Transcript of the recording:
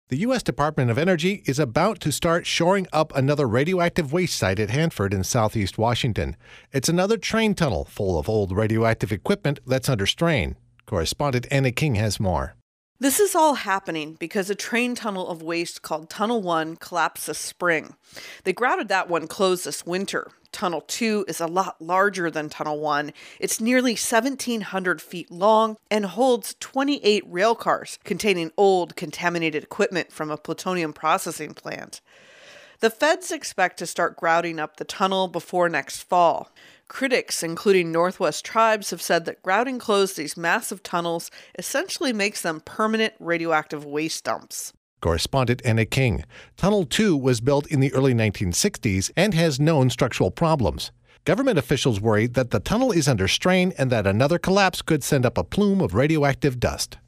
The U.S. Department of Energy is about to start shoring up another radioactive waste site at Hanford in southeast Washington. It's another train tunnel full of old radioactive equipment that's under strain. Correspondent Anna King has more. This is all happening because a train tunnel of waste called Tunnel 1 collapsed this spring. They grouted that one closed this winter. Tunnel 2 is a lot larger than Tunnel 1. It's nearly 1,700 feet long and holds 28 rail cars containing old, contaminated equipment from a plutonium processing plant. The feds expect to start grouting up the tunnel before next fall. Critics, including Northwest Tribes, have said that grouting closed these massive tunnels essentially makes them permanent radioactive waste dumps. Correspondent Anna King. Tunnel 2 was built in the early 1960s and has known structural problems. Government officials worry that the tunnel is under strain and that another collapse could send up a plume of radioactive dust.